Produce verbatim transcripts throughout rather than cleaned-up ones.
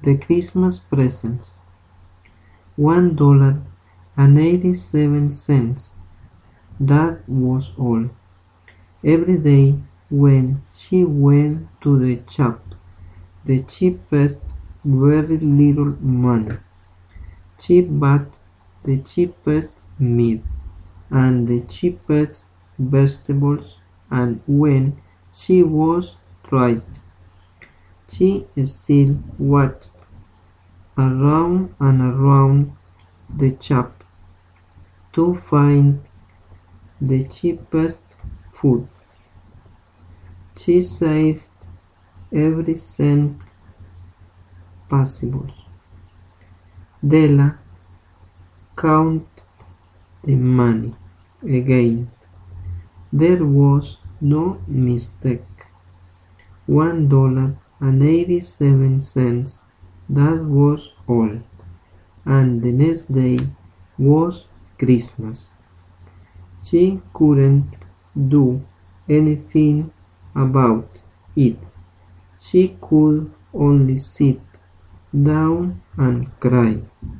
The Christmas presents. One dollar and eighty-seven cents. That was all. Every day when she went to the shop, the cheapest, very little money. She bought the cheapest meat and the cheapest vegetables, and when she was tired, she still walked around and around the shop to find the cheapest food. She saved every cent possible. Della counted the money again. There was no mistake. One dollar and eighty-seven cents. That was all. And the next day was Christmas. She couldn't do anything about it. She could only sit down and cry.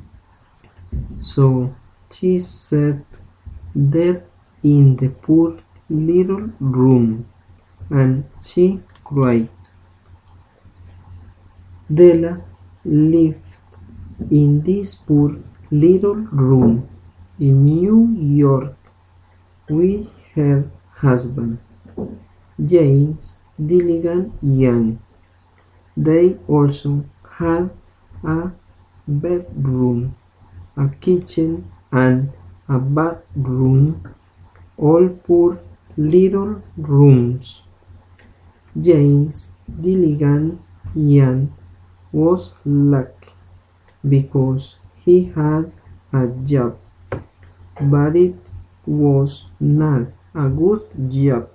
So she sat there in the poor little room, and she cried. Della lived in this poor little room in New York with her husband, James Gilligan Young. They also had a bedroom, a kitchen, and a bathroom, all poor little rooms. James Gilligan Young was lucky because he had a job, but it was not a good job.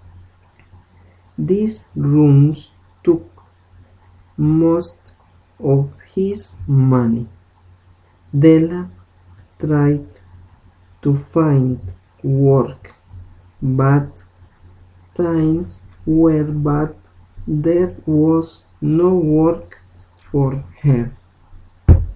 These rooms took most of his money. Della tried to find work, but times were bad. There was no work for her.